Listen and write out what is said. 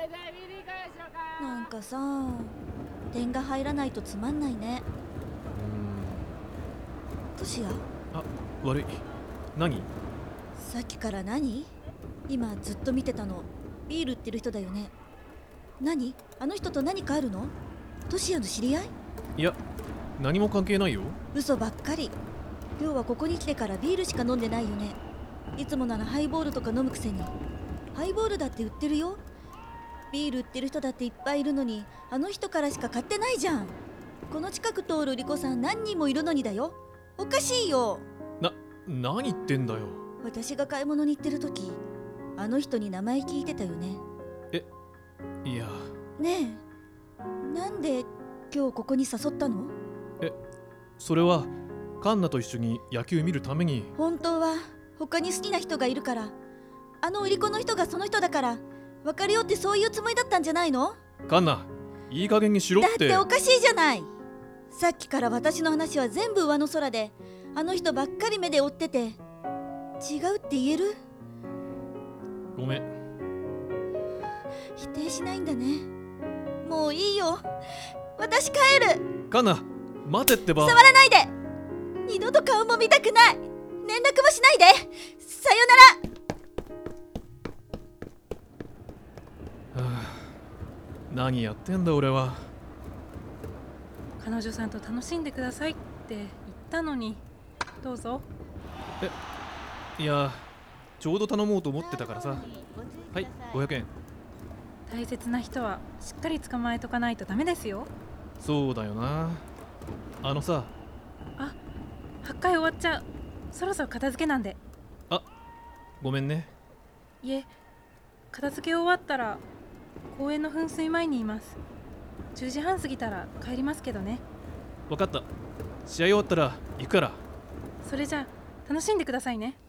なんかさ、点が入らないとつまんないね。トシヤ、 あ、悪い。何？ さっきから何？今ずっと見てたのビール売ってる人だよね。何？あの人と何かあるの？トシヤの知り合い？ いや、何も関係ないよ。 嘘ばっかり。今日はここに来てからビールしか飲んでないよね。いつもならハイボールとか飲むくせに。ハイボールだって売ってるよ。ビール売ってる人だっていっぱいいるのに、あの人からしか買ってないじゃん。この近く通るリコさん何人もいるのにだよ。おかしいよ。 何言ってんだよ。 私が買い物に行ってる時、あの人に名前聞いてたよね。 いや。 ねえ、なんで今日ここに誘ったの？ それはカンナと一緒に野球見るために。 本当は他に好きな人がいるから、あの売り子の人がその人だから別れようって、そういうつもりだったんじゃないの？ カンナ、いい加減にしろって。 だっておかしいじゃない。さっきから私の話は全部上の空で、あの人ばっかり目で追ってて、違うって言える？ ごめん。 否定しないんだね。もういいよ、私帰る。 カンナ、待てってば。 触らないで。二度と顔も見たくない。連絡もしないで。さよなら。 何やってんだ俺は。 彼女さんと楽しんでくださいって言ったのに。どうぞ。 いや、ちょうど頼もうと思ってたからさ。はい、500円。 大切な人はしっかり捕まえとかないとダメですよ。 そうだよな。あのさ。 8回終わっちゃう。そろそろ片付けなんで。 ごめんね。 いえ、片付け終わったら公園の噴水前にいます。10時半過ぎたら帰りますけどね。 分かった。試合終わったら行くから。 それじゃあ楽しんでくださいね。